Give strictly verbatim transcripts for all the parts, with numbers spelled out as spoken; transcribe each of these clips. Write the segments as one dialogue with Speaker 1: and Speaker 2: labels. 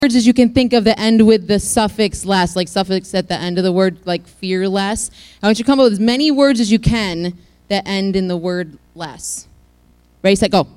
Speaker 1: words as you can think of that end with the suffix less, like suffix at the end of the word, like fearless. I want you to come up with as many words as you can that end in the word less. Ready, set, go.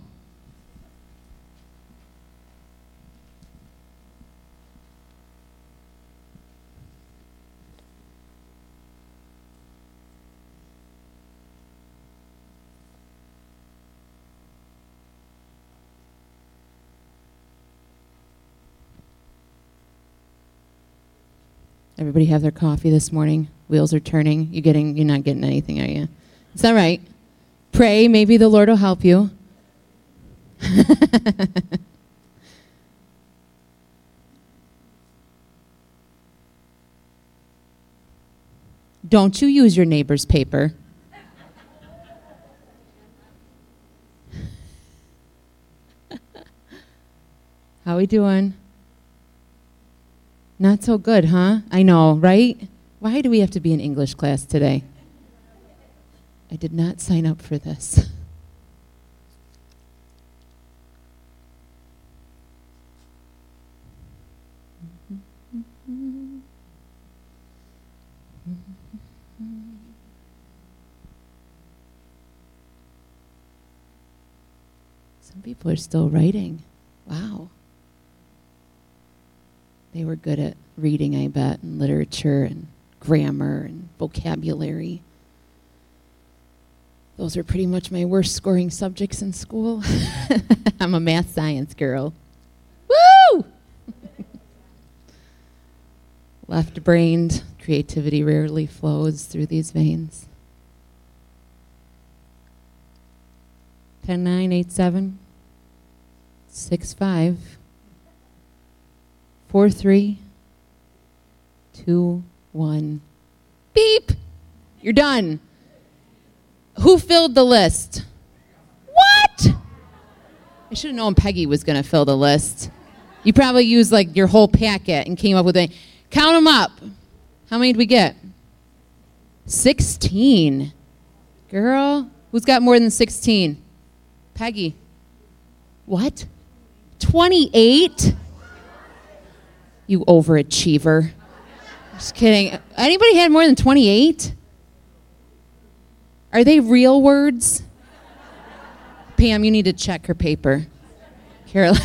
Speaker 1: Everybody have their coffee this morning? Wheels are turning. You getting? You're not getting anything, are you? Is that right? Pray. Maybe the Lord will help you. Don't you use your neighbor's paper. How we doing? Not so good, huh? I know, right? Why do we have to be in English class today? I did not sign up for this. Some people are still writing. Wow. They were good at reading, I bet, and literature and grammar and vocabulary. Those are pretty much my worst scoring subjects in school. I'm a math science girl. Woo! Left-brained, creativity rarely flows through these veins. ten, nine, eight, seven, six, five. Four, three, two, one. Beep! You're done. Who filled the list? What? I should have known Peggy was going to fill the list. You probably used like your whole packet and came up with a... Count them up. How many did we get? sixteen. Girl, who's got more than sixteen? Peggy. What? twenty-eight? You overachiever. Just kidding. Anybody had more than twenty-eight? Are they real words? Pam, you need to check her paper. Carol.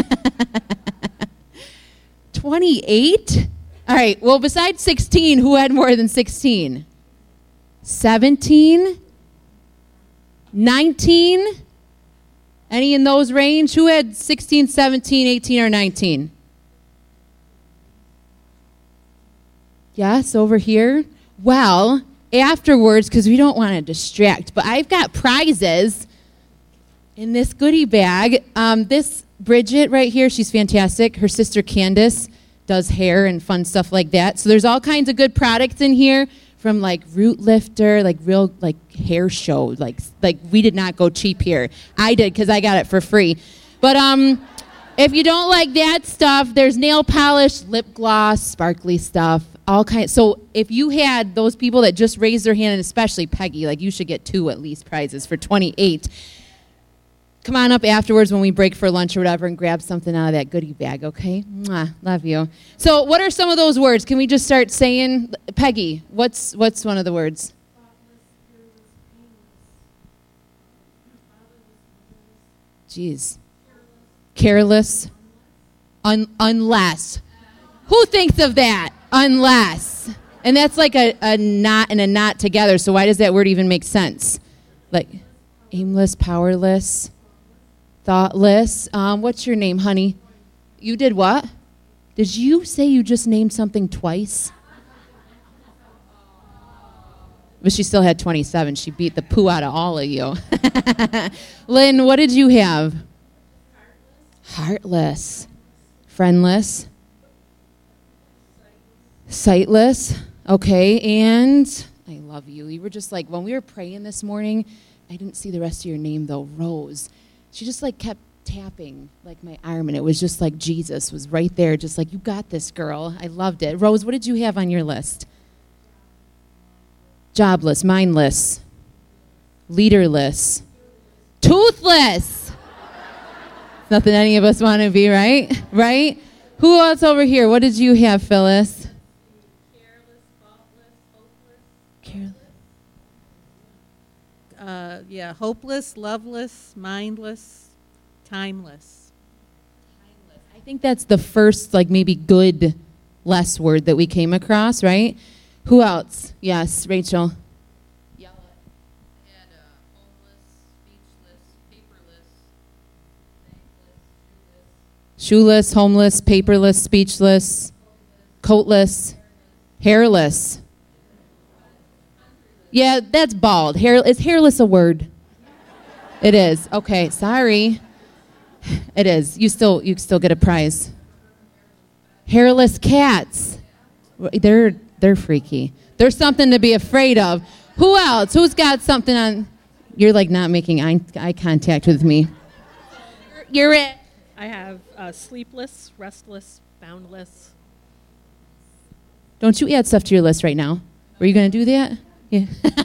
Speaker 1: twenty-eight? All right, well, besides sixteen, who had more than sixteen? seventeen? nineteen? Any in those range? Who had sixteen, seventeen, eighteen, or nineteen? Yes, over here. Well, afterwards, because we don't want to distract, but I've got prizes in this goodie bag. Um, this Bridget right here, she's fantastic. Her sister Candace does hair and fun stuff like that. So there's all kinds of good products in here, from like Root Lifter, like real like hair show. Like like we did not go cheap here. I did because I got it for free. But um, if you don't like that stuff, there's nail polish, lip gloss, sparkly stuff. All kinds. So if you had those people that just raised their hand, and especially Peggy, like you should get two at least prizes for twenty-eight. Come on up afterwards when we break for lunch or whatever and grab something out of that goodie bag, okay? Mwah, love you. So what are some of those words? Can we just start saying? Peggy, what's what's one of the words? Jeez. Careless. Un- unless. Who thinks of that? Unless. And that's like a, a not and a not together, so why does that word even make sense? Like aimless, powerless, thoughtless. Um, what's your name, honey? You did what? Did you say you just named something twice? But she still had twenty-seven. She beat the poo out of all of you. Lynn, what did you have? Heartless. Friendless. Sightless. Okay, and I love you. You were just like, when we were praying this morning, I didn't see the rest of your name, though. Rose. She just, like, kept tapping, like, my arm, and it was just like Jesus was right there, just like, you got this, girl. I loved it. Rose, what did you have on your list? Jobless, mindless, leaderless, toothless. Nothing any of us want to be, right? Right? Who else over here? What did you have, Phyllis?
Speaker 2: Careless, faultless, hopeless.
Speaker 1: Careless.
Speaker 2: Uh, yeah, hopeless, loveless, mindless, timeless.
Speaker 1: I think that's the first, like, maybe good less word that we came across, right? Who else? Yes, Rachel.
Speaker 3: Yell it. I had uh, homeless, speechless, paperless, thankless,
Speaker 1: Shoeless, homeless, paperless, speechless, coatless, hairless. Yeah, that's bald. Hair is hairless a word? It is. Okay, sorry. It is. You still you still get a prize. Hairless cats. They're they're freaky. There's something to be afraid of. Who else? Who's got something on? You're like not making eye, eye contact with me. You're it.
Speaker 2: I have uh, sleepless, restless, boundless.
Speaker 1: Don't you add stuff to your list right now? Were you going to do that? Yeah.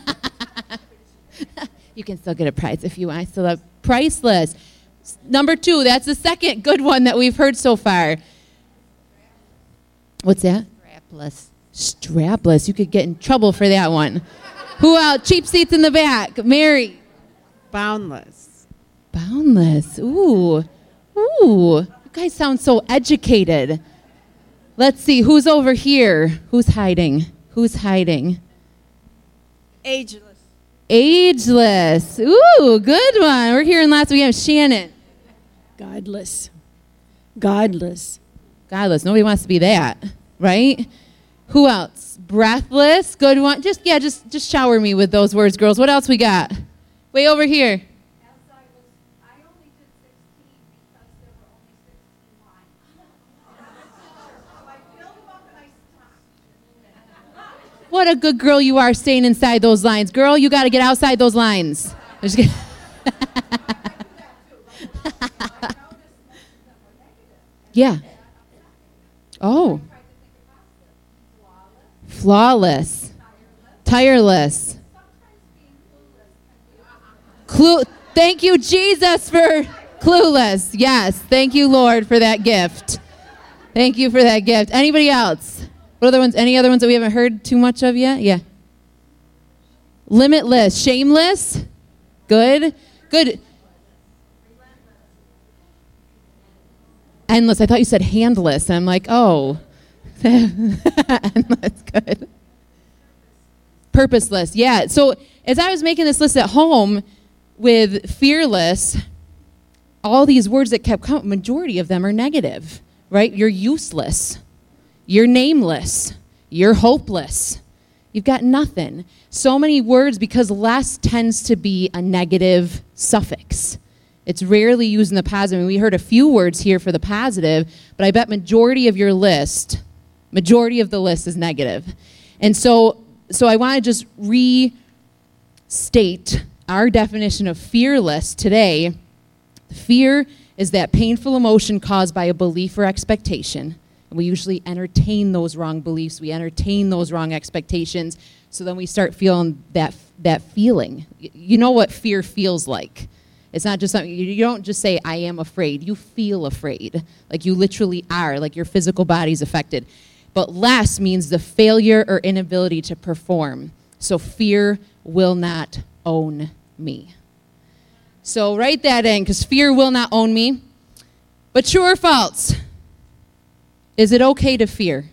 Speaker 1: You can still get a prize if you want. I still have priceless. S- Number two, that's the second good one that we've heard so far. What's that?
Speaker 3: strapless.
Speaker 1: Strapless. You could get in trouble for that one. Who else? Cheap seats in the back. Mary.
Speaker 4: Boundless.
Speaker 1: Boundless. Ooh. Ooh. You guys sound so educated. Let's see. Who's over here? Who's hiding? Who's hiding?
Speaker 4: Ageless.
Speaker 1: Ageless. Ooh, good one. We're hearing lots. We have Shannon.
Speaker 5: Godless. Godless.
Speaker 1: Godless. Nobody wants to be that, right? Who else? Breathless. Good one. Just yeah, just just shower me with those words, girls. What else we got? Way over here. What a good girl you are staying inside those lines. Girl, you got to get outside those lines. Just kidding. Yeah. Oh. Flawless. Tireless. Clue. Thank you, Jesus, for clueless. Yes. Thank you, Lord, for that gift. Thank you for that gift. Anybody else? What other ones? Any other ones that we haven't heard too much of yet? Yeah. Limitless. Shameless. Good. Good. Endless. I thought you said handless. I'm like, oh. Endless. Good. Purposeless. Yeah. So as I was making this list at home with fearless, all these words that kept coming, majority of them are negative, right? You're useless. You're nameless. You're hopeless. You've got nothing. So many words because less tends to be a negative suffix. It's rarely used in the positive. I mean, we heard a few words here for the positive, but I bet majority of your list, majority of the list is negative. And so, so I want to just restate our definition of fearless today. Fear is that painful emotion caused by a belief or expectation. We usually entertain those wrong beliefs. We entertain those wrong expectations. So then we start feeling that that feeling. You know what fear feels like. It's not just something, you don't just say, I am afraid. You feel afraid. Like you literally are, like your physical body's affected. But less means the failure or inability to perform. So fear will not own me. So write that in, because fear will not own me. But true or false? Is it okay to fear?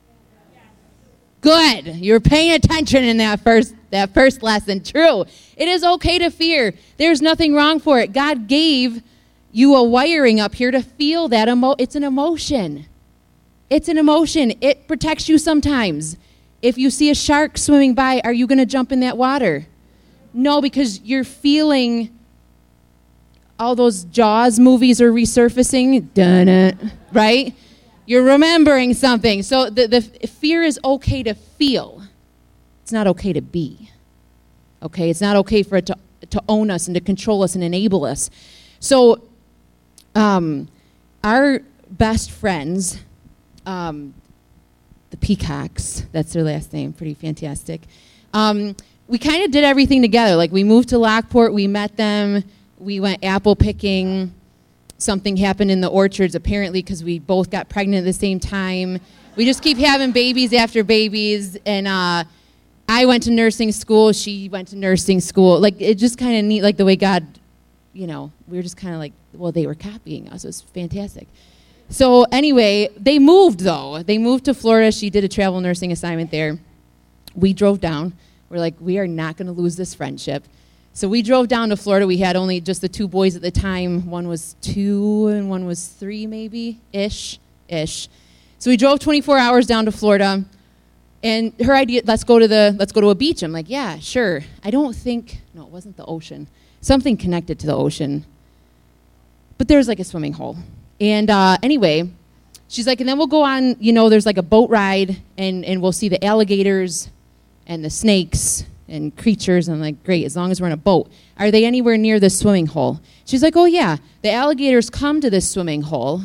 Speaker 1: Good. You're paying attention in that first that first lesson. True. It is okay to fear. There's nothing wrong for it. God gave you a wiring up here to feel that emo- it's an emotion. It's an emotion. It protects you sometimes. If you see a shark swimming by, are you going to jump in that water? No, because you're feeling all those Jaws movies are resurfacing. Dun-dun, right? You're remembering something. So the, the fear is okay to feel. It's not okay to be. Okay? It's not okay for it to, to own us and to control us and enable us. So um, our best friends, um, the Peacocks, that's their last name, pretty fantastic. Um, we kind of did everything together. Like we moved to Lockport, we met them, we went apple picking, something happened in the orchards, apparently, because we both got pregnant at the same time. We just keep having babies after babies, and uh, I went to nursing school. She went to nursing school. Like, it just kind of neat, like the way God, you know, we were just kind of like, well, they were copying us. It was fantastic. So anyway, they moved, though. They moved to Florida. She did a travel nursing assignment there. We drove down. We're like, we are not going to lose this friendship. So we drove down to Florida. We had only just the two boys at the time. One was two and one was three, maybe, ish, ish. So we drove twenty-four hours down to Florida, and her idea, let's go to the, let's go to a beach. I'm like, yeah, sure. I don't think, no, it wasn't the ocean. Something connected to the ocean. But there's like a swimming hole. And uh, anyway, she's like, and then we'll go on, you know, there's like a boat ride, and, and we'll see the alligators and the snakes and creatures. And I'm like, great, as long as we're in a boat. Are they anywhere near the swimming hole? She's like, oh, yeah, the alligators come to this swimming hole.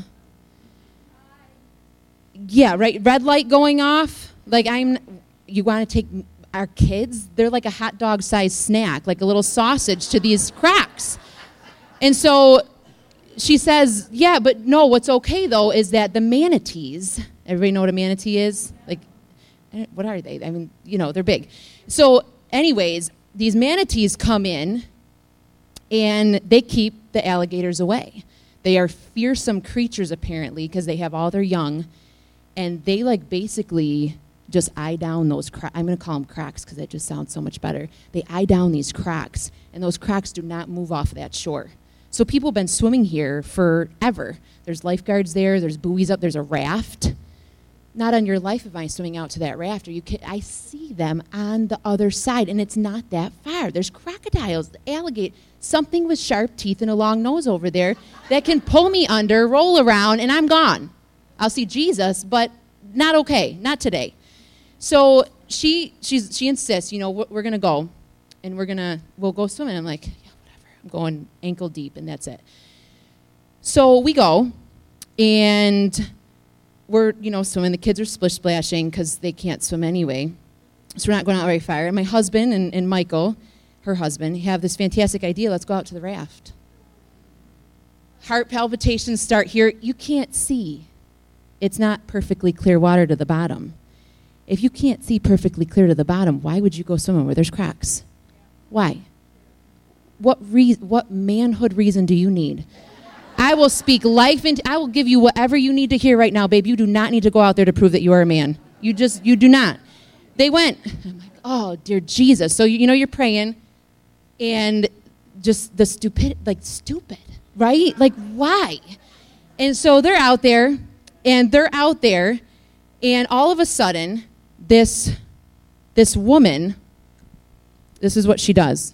Speaker 1: Yeah, right, red light going off. Like, I'm, you want to take our kids? They're like a hot dog-sized snack, like a little sausage to these cracks. And so she says, yeah, but no, what's okay, though, is that the manatees, everybody know what a manatee is? Like, what are they? I mean, you know, they're big. So anyways, these manatees come in, and they keep the alligators away. They are fearsome creatures, apparently, because they have all their young, and they, like, basically just eye down those cracks. I'm going to call them cracks because that just sounds so much better. They eye down these cracks, and those cracks do not move off of that shore. So people have been swimming here forever. There's lifeguards there. There's buoys up. There's a raft. Not on your life am I swimming out to that raft. Or you can, I see them on the other side, and it's not that far. There's crocodiles, alligator, something with sharp teeth and a long nose over there that can pull me under, roll around, and I'm gone. I'll see Jesus, but not okay, not today. So she she's, she insists, you know, we're, we're going to go, and we're going to, we'll go swimming. I'm like, yeah, whatever. I'm going ankle deep, and that's it. So we go, and we're, you know, swimming. The kids are splish splashing because they can't swim anyway. So we're not going out very far. And my husband and, and Michael, her husband, have this fantastic idea. Let's go out to the raft. Heart palpitations start here. You can't see. It's not perfectly clear water to the bottom. If you can't see perfectly clear to the bottom, why would you go swimming where there's cracks? Why? What re- what manhood reason do you need? I will speak life into, I will give you whatever you need to hear right now, babe. You do not need to go out there to prove that you are a man. You just, you do not. They went. I'm like, oh, dear Jesus. So, you, you know, you're praying, and just the stupid, like, stupid, right? Like, why? And so they're out there, and they're out there, and all of a sudden, this, this woman, this is what she does.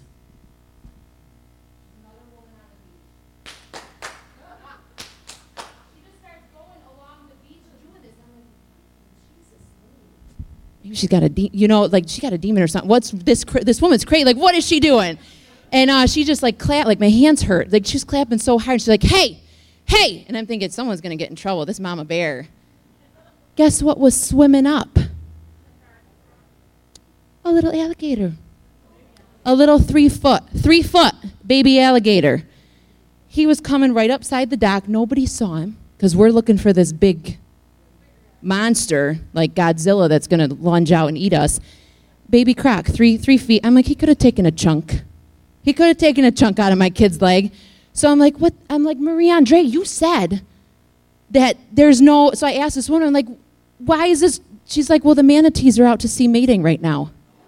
Speaker 1: Maybe she's got a, de- you know, like she got a demon or something. What's this? Cra- this woman's crazy. Like, what is she doing? And uh, she just like clap. Like my hands hurt. Like she's clapping so hard. She's like, hey, hey. And I'm thinking someone's gonna get in trouble. This mama bear. Guess what was swimming up? A little alligator. A little three foot, three foot baby alligator. He was coming right upside the dock. Nobody saw him because we're looking for this big monster like Godzilla that's going to lunge out and eat us. Baby croc, three three feet. I'm like, he could have taken a chunk. He could have taken a chunk out of my kid's leg. So I'm like, what? I'm like, Marie Andre, you said that there's no, so I asked this woman, I'm like, why is this? She's like, well, the manatees are out to sea mating right now.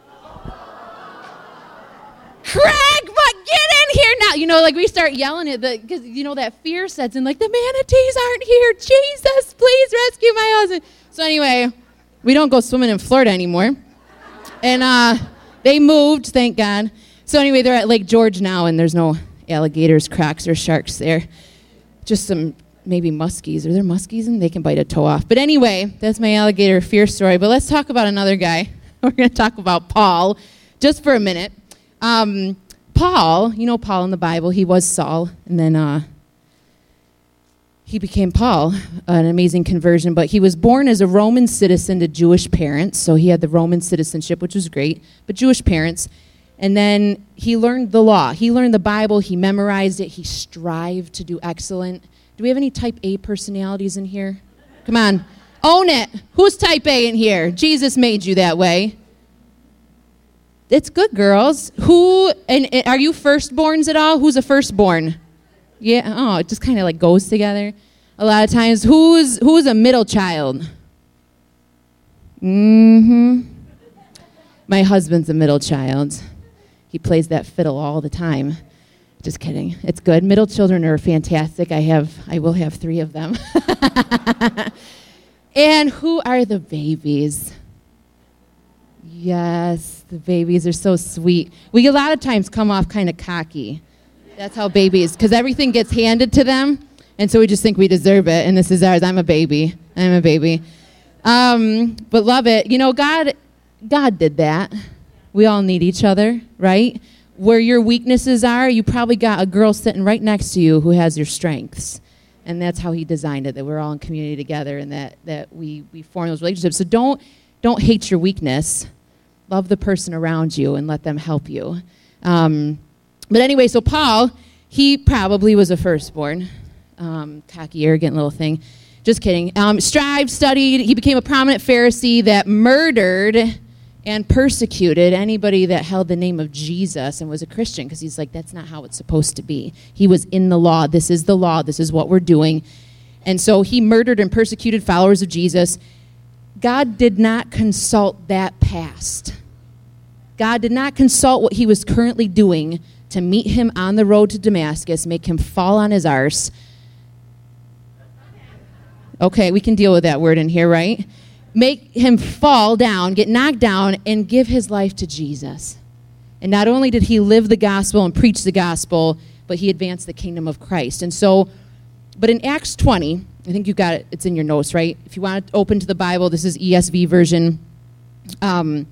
Speaker 1: Craig, but get in here now. You know, like we start yelling at the, because, you know, that fear sets in, like, the manatees aren't here. Jesus, please rescue my husband. So anyway, we don't go swimming in Florida anymore. And uh, they moved, thank God. So anyway, they're at Lake George now, and there's no alligators, crocks, or sharks there. Just some maybe muskies. Are there muskies? And they can bite a toe off. But anyway, that's my alligator fear story. But let's talk about another guy. We're going to talk about Paul just for a minute. Um, Paul, you know Paul in the Bible, he was Saul, and then uh, he became Paul, an amazing conversion, but he was born as a Roman citizen to Jewish parents, so he had the Roman citizenship, which was great, but Jewish parents, and then he learned the law. He learned the Bible, he memorized it, he strived to do excellent, Do we have any type A personalities in here? Come on. Own it. Who's type A in here? Jesus made you that way. It's good, girls. Who, and, and are you firstborns at all? Who's a firstborn? Yeah, oh, it just kind of like goes together. A lot of times, who's who's a middle child? Mm-hmm. My husband's a middle child. He plays that fiddle all the time. Just kidding. It's good. Middle children are fantastic. I have, I will have three of them. And who are the babies? Yes, the babies are so sweet. We a lot of times come off kind of cocky. That's how babies, because everything gets handed to them, and so we just think we deserve it, and this is ours. I'm a baby. I'm a baby. Um, but love it. You know, God, God did that. We all need each other, right? Where your weaknesses are, you probably got a girl sitting right next to you who has your strengths. And that's how he designed it, that we're all in community together and that, that we, we form those relationships. So don't don't hate your weakness. Love the person around you and let them help you. Um, but anyway, so Paul, he probably was a firstborn. Um, cocky, arrogant little thing. Just kidding. Um, strived, studied. He became a prominent Pharisee that murdered and persecuted anybody that held the name of Jesus and was a Christian, because he's like, that's not how it's supposed to be. He was in the law. This is the law. This is what we're doing. And so he murdered and persecuted followers of Jesus. God did not consult that past. God did not consult what he was currently doing to meet him on the road to Damascus, make him fall on his arse. Okay, we can deal with that word in here, right? Make him fall down, get knocked down, and give his life to Jesus. And not only did he live the gospel and preach the gospel, but he advanced the kingdom of Christ. And so, but in Acts twenty, I think you got it, it's in your notes, right? If you want to open to the Bible, this is E S V version. Um,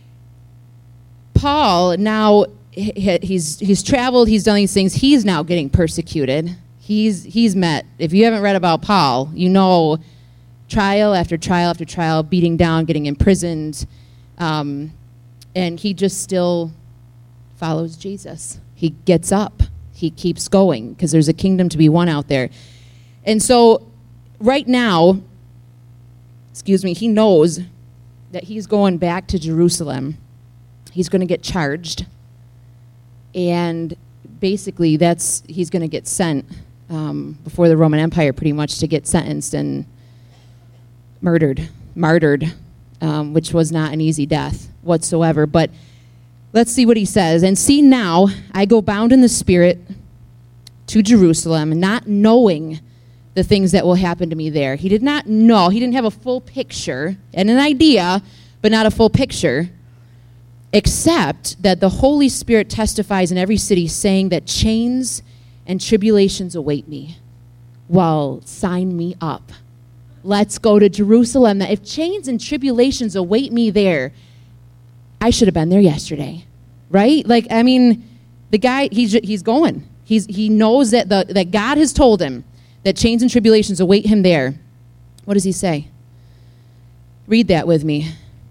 Speaker 1: Paul, now, he, he's he's traveled, he's done these things, he's now getting persecuted. He's he's met, if you haven't read about Paul, you know, trial after trial after trial, beating down, getting imprisoned, um, and he just still follows Jesus. He gets up. He keeps going because there's a kingdom to be won out there. And so right now, excuse me, he knows that he's going back to Jerusalem. He's going to get charged. And basically that's, he's going to get sent um, before the Roman Empire pretty much to get sentenced and murdered, martyred, um, which was not an easy death whatsoever. But let's see what he says. And see now, I go bound in the Spirit to Jerusalem, not knowing the things that will happen to me there. He did not know. He didn't have a full picture and an idea, but not a full picture, except that the Holy Spirit testifies in every city, saying that chains and tribulations await me. Well, sign me up. Let's go to Jerusalem. If chains and tribulations await me there, I should have been there yesterday, right? Like, I mean, the guy, he's he's going. He's he knows that the that God has told him that chains and tribulations await him there. What does he say? Read that with me.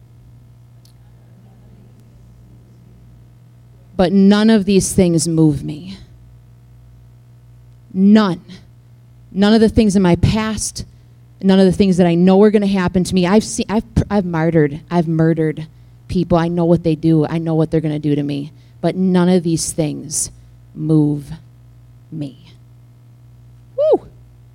Speaker 1: But none of these things move me. None. None of the things in my past, none of the things that I know are going to happen to me. I've seen, I've, I've martyred, I've murdered people. I know what they do. I know what they're going to do to me. But none of these things move me. Woo!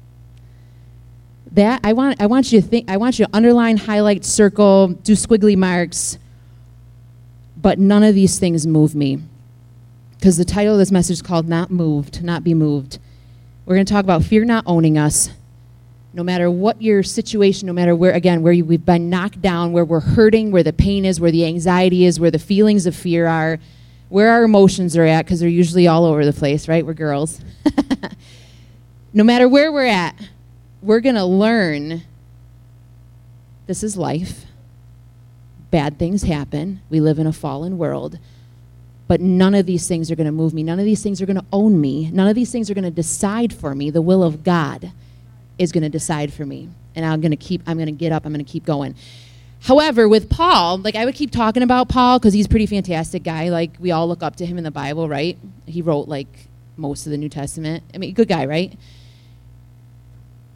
Speaker 1: That I want. I want you to think. I want you to underline, highlight, circle, do squiggly marks. But none of these things move me, because the title of this message is called "Not Moved, Not Be Moved." We're going to talk about fear not owning us. No matter what your situation, no matter where, again, where you, we've been knocked down, where we're hurting, where the pain is, where the anxiety is, where the feelings of fear are, where our emotions are at, because they're usually all over the place, right? We're girls. No matter where we're at, we're going to learn this is life. Bad things happen. We live in a fallen world. But none of these things are going to move me. None of these things are going to own me. None of these things are going to decide for me. The will of God is going to decide for me. And I'm going to keep, I'm going to get up. I'm going to keep going. However, with Paul, like I would keep talking about Paul because he's a pretty fantastic guy. Like we all look up to him in the Bible, right? He wrote like most of the New Testament. I mean, good guy, right?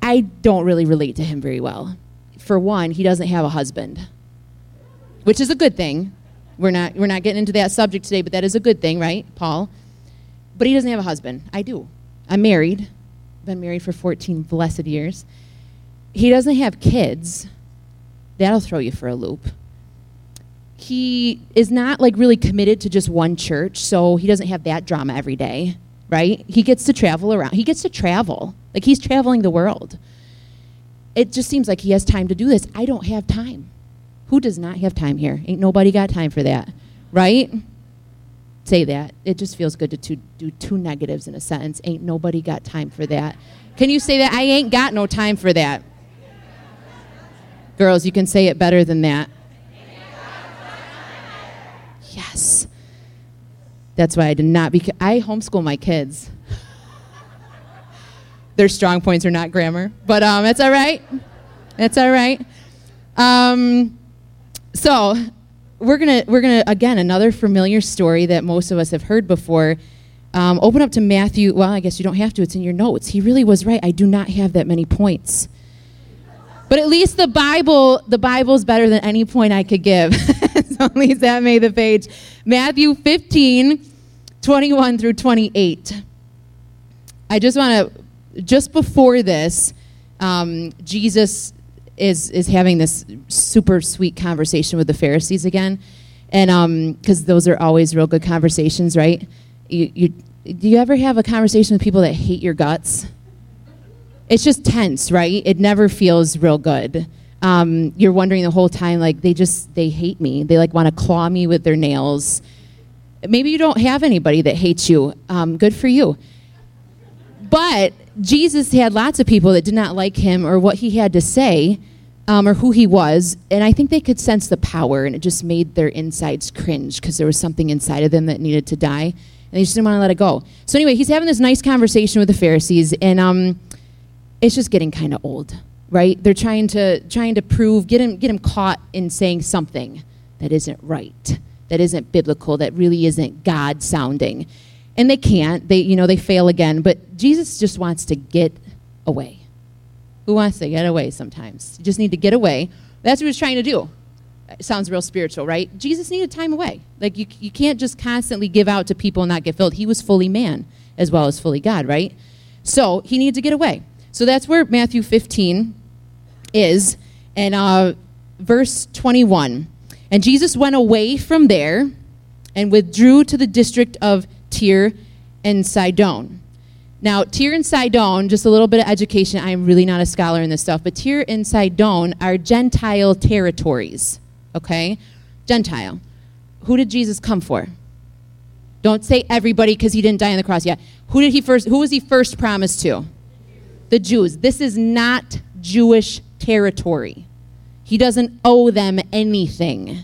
Speaker 1: I don't really relate to him very well. For one, he doesn't have a husband, which is a good thing. We're not we're not getting into that subject today, but that is a good thing, right, Paul? But he doesn't have a husband. I do. I'm married. Been married for fourteen blessed years. He doesn't have kids. That'll throw you for a loop. He is not like really committed to just one church, so he doesn't have that drama every day, right? He gets to travel around. He gets to travel. Like he's traveling the world. It just seems like he has time to do this. I don't have time. Who does not have time here? Ain't nobody got time for that, right? Say that. It just feels good to two, do two negatives in a sentence. Ain't nobody got time for that. Can you say that? I ain't got no time for that. Girls, you can say it better than that. Yes. That's why I did not. Bec- I homeschool my kids. Their strong points are not grammar, but um, it's all right. It's all right. Um, so we're gonna we're gonna again another familiar story that most of us have heard before. Um, open up to Matthew. Well, I guess you don't have to. It's in your notes. He really was right. I do not have that many points, but at least the Bible the Bible's better than any point I could give. So at least that made the page. Matthew fifteen, twenty-one through twenty-eight. I just want to. Just before this, um, Jesus is is having this super sweet conversation with the Pharisees again, and because um, those are always real good conversations, right? You, you do you ever have a conversation with people that hate your guts? It's just tense, right? It never feels real good. Um, you're wondering the whole time, like they just they hate me. They like want to claw me with their nails. Maybe you don't have anybody that hates you. Um, good for you. But Jesus had lots of people that did not like him or what he had to say um, or who he was. And I think they could sense the power, and it just made their insides cringe because there was something inside of them that needed to die. And they just didn't want to let it go. So anyway, he's having this nice conversation with the Pharisees, and um, it's just getting kind of old, right? They're trying to trying to prove, get him, get him caught in saying something that isn't right, that isn't biblical, that really isn't God-sounding. And they can't. They, you know, they fail again. But Jesus just wants to get away. Who wants to get away sometimes? You just need to get away. That's what he was trying to do. It sounds real spiritual, right? Jesus needed time away. Like, you, you can't just constantly give out to people and not get filled. He was fully man as well as fully God, right? So he needed to get away. So that's where Matthew fifteen is. And uh, verse twenty-one. And Jesus went away from there and withdrew to the district of Tyre and Sidon. Now, Tyre and Sidon, just a little bit of education. I'm really not a scholar in this stuff, but Tyre and Sidon are Gentile territories, okay? Gentile. Who did Jesus come for? Don't say everybody because he didn't die on the cross yet. Who did he first? Who was he first promised to? The Jews. This is not Jewish territory. He doesn't owe them anything.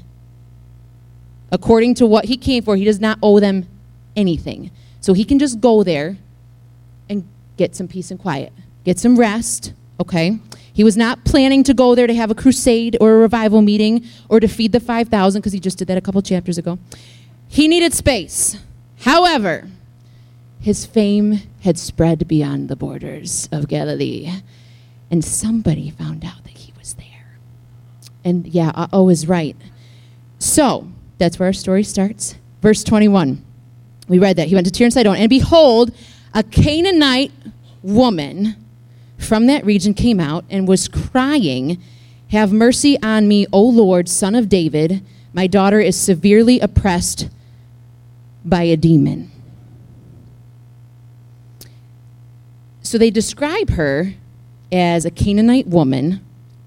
Speaker 1: According to what he came for, he does not owe them anything. So he can just go there and get some peace and quiet, get some rest, okay? He was not planning to go there to have a crusade or a revival meeting or to feed the five thousand, because he just did that a couple chapters ago. He needed space. However, his fame had spread beyond the borders of Galilee, and somebody found out that he was there. And yeah, uh-oh is right. So that's where our story starts. Verse twenty-one. We read that. He went to Tyre and Sidon, and behold, a Canaanite woman from that region came out and was crying, "Have mercy on me, O Lord, Son of David. My daughter is severely oppressed by a demon." So they describe her as a Canaanite woman,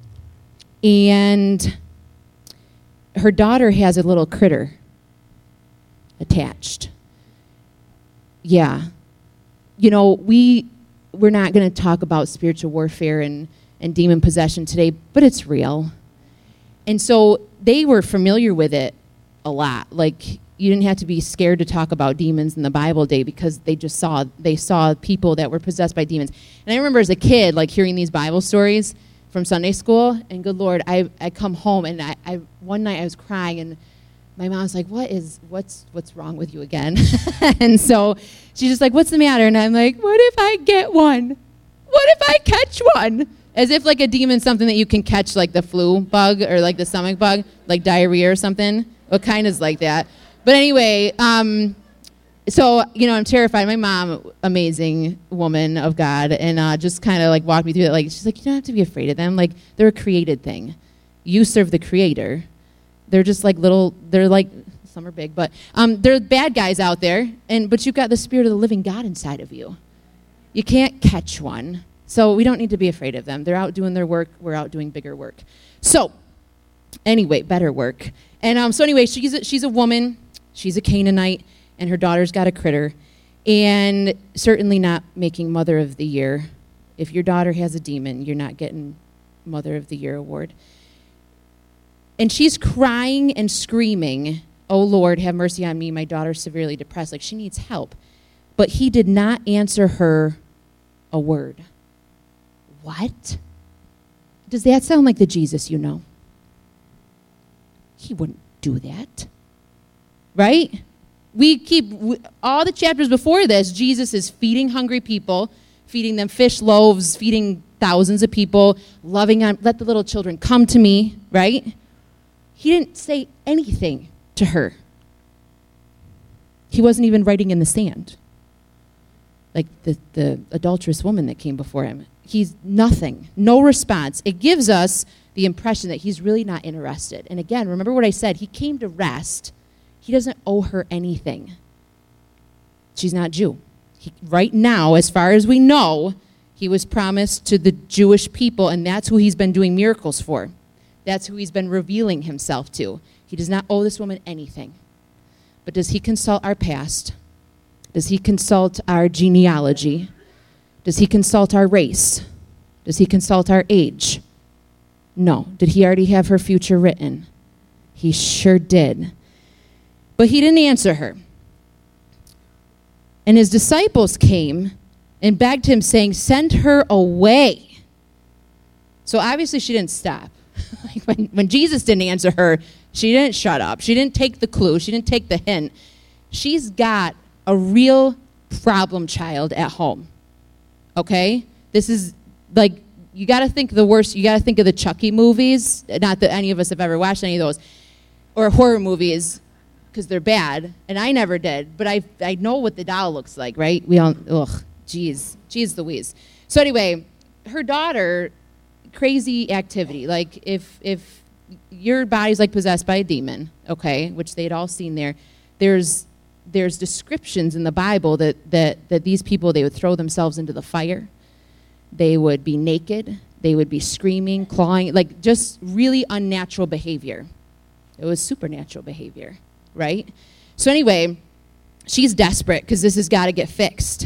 Speaker 1: and her daughter has a little critter attached. Yeah. You know, we, we're not going to talk about spiritual warfare and, and demon possession today, but it's real. And so they were familiar with it a lot. Like, you didn't have to be scared to talk about demons in the Bible day because they just saw, they saw people that were possessed by demons. And I remember as a kid, like, hearing these Bible stories from Sunday school, and good Lord, I, I come home, and I, I one night I was crying, and my mom's like, what is, what's what's wrong with you again? And so she's just like, what's the matter? And I'm like, what if I get one? What if I catch one? As if like a demon's something that you can catch, like the flu bug or like the stomach bug, like diarrhea or something. What kind is like that? But anyway, um, so, you know, I'm terrified. My mom, amazing woman of God, and uh, just kind of like walked me through it. Like, she's like, you don't have to be afraid of them. Like, they're a created thing. You serve the creator. They're just like little, they're like, some are big, but um, they're bad guys out there, and but you've got the Spirit of the living God inside of you. You can't catch one. So we don't need to be afraid of them. They're out doing their work. We're out doing bigger work. So anyway, better work. And um, so anyway, she's a, she's a woman. She's a Canaanite, and her daughter's got a critter. And certainly not making Mother of the Year. If your daughter has a demon, you're not getting Mother of the Year award. And she's crying and screaming, "Oh, Lord, have mercy on me. My daughter's severely depressed." Like, she needs help. But he did not answer her a word. What? Does that sound like the Jesus you know? He wouldn't do that. Right? We keep, we, all the chapters before this, Jesus is feeding hungry people, feeding them fish loaves, feeding thousands of people, loving on, let the little children come to me, right? He didn't say anything to her. He wasn't even writing in the sand. Like the, the adulterous woman that came before him. He's nothing, no response. It gives us the impression that he's really not interested. And again, remember what I said, he came to rest. He doesn't owe her anything. She's not Jew. He, right now, as far as we know, he was promised to the Jewish people, and that's who he's been doing miracles for. That's who he's been revealing himself to. He does not owe this woman anything. But does he consult our past? Does he consult our genealogy? Does he consult our race? Does he consult our age? No. Did he already have her future written? He sure did. But he didn't answer her. And his disciples came and begged him, saying, "Send her away." So obviously she didn't stop. Like when, when Jesus didn't answer her, she didn't shut up. She didn't take the clue. She didn't take the hint. She's got a real problem child at home. Okay? This is like, you got to think the worst. You got to think of the Chucky movies. Not that any of us have ever watched any of those. Or horror movies, because they're bad. And I never did. But I I know what the doll looks like, right? We all, ugh, geez. Geez Louise. So anyway, her daughter, crazy activity. Like if if your body's like possessed by a demon, okay, which they'd all seen there, there's there's descriptions in the Bible that, that, that these people, they would throw themselves into the fire. They would be naked. They would be screaming, clawing, like just really unnatural behavior. It was supernatural behavior, right? So anyway, she's desperate because this has got to get fixed.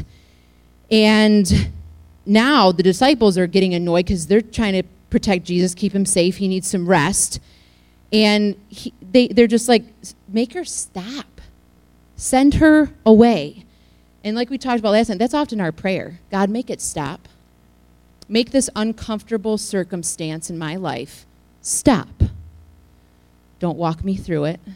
Speaker 1: And now the disciples are getting annoyed because they're trying to protect Jesus, keep him safe. He needs some rest. And he, they, they're just like, make her stop. Send her away. And like we talked about last time, that's often our prayer. God, make it stop. Make this uncomfortable circumstance in my life stop. Don't walk me through it.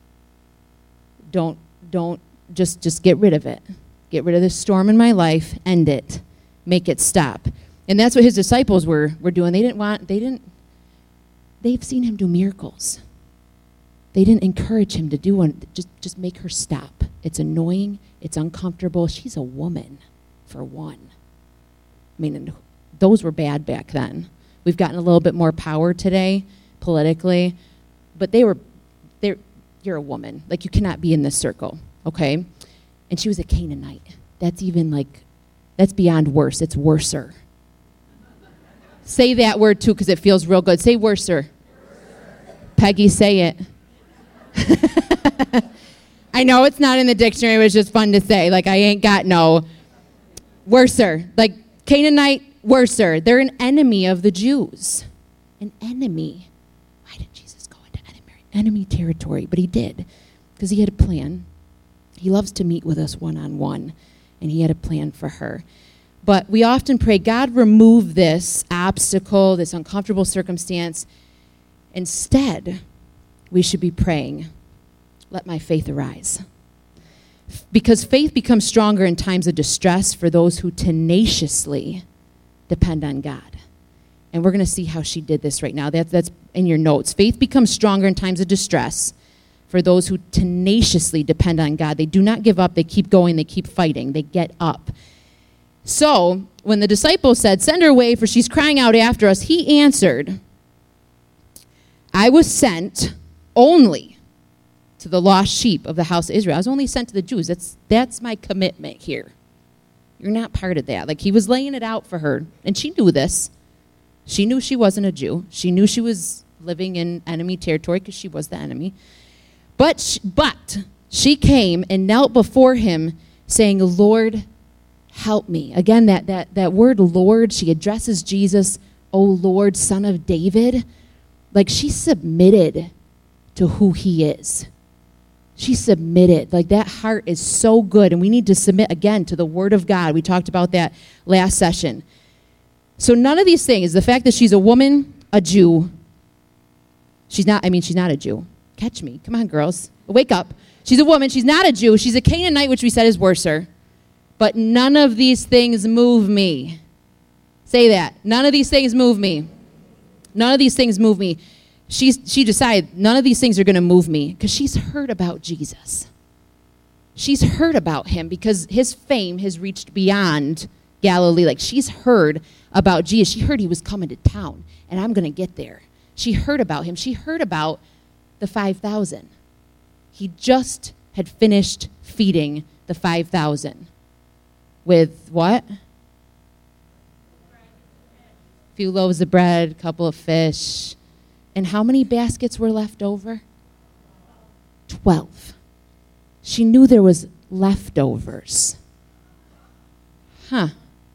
Speaker 1: Don't, don't, just, just get rid of it. Get rid of this storm in my life, end it. Make it stop. And that's what his disciples were, were doing. They didn't want, they didn't, they've seen him do miracles. They didn't encourage him to do one. Just, just make her stop. It's annoying. It's uncomfortable. She's a woman, for one. I mean, those were bad back then. We've gotten a little bit more power today, politically, but they were, they're, you're a woman. Like, you cannot be in this circle, okay? And she was a Canaanite. That's even like, that's beyond worse. It's worser. Say that word, too, because it feels real good. Say worser. Worser. Peggy, say it. I know it's not in the dictionary. It was just fun to say. Like, I ain't got no worser. Like, Canaanite, worser. They're an enemy of the Jews. An enemy. Why did Jesus go into enemy, enemy territory? But he did, because he had a plan. He loves to meet with us one-on-one, and he had a plan for her. But we often pray, God, remove this obstacle, this uncomfortable circumstance. Instead, we should be praying, let my faith arise. Because faith becomes stronger in times of distress for those who tenaciously depend on God. And we're going to see how she did this right now. That, that's in your notes. Faith becomes stronger in times of distress for those who tenaciously depend on God. They do not give up. They keep going. They keep fighting. They get up. So when the disciples said, send her away, for she's crying out after us, he answered, I was sent only to the lost sheep of the house of Israel. I was only sent to the Jews. That's, that's my commitment here. You're not part of that. Like, he was laying it out for her, and she knew this. She knew she wasn't a Jew. She knew she was living in enemy territory because she was the enemy. But she, but she came and knelt before him, saying, Lord, help me. Again, that, that, that word Lord, she addresses Jesus, O Lord, Son of David. Like, she submitted to who he is. She submitted. Like, that heart is so good, and we need to submit, again, to the Word of God. We talked about that last session. So none of these things, the fact that she's a woman, a Jew, she's not, I mean, she's not a Jew. Catch me. Come on, girls. Wake up. She's a woman. She's not a Jew. She's a Canaanite, which we said is worser. But none of these things move me. Say that. None of these things move me. None of these things move me. She's, she decided none of these things are going to move me because she's heard about Jesus. She's heard about him because his fame has reached beyond Galilee. Like, she's heard about Jesus. She heard he was coming to town, and I'm going to get there. She heard about him. She heard about the five thousand. He just had finished feeding the five thousand with what? A few loaves of bread, a couple of fish. And how many baskets were left over? Twelve. She knew there was leftovers. Huh.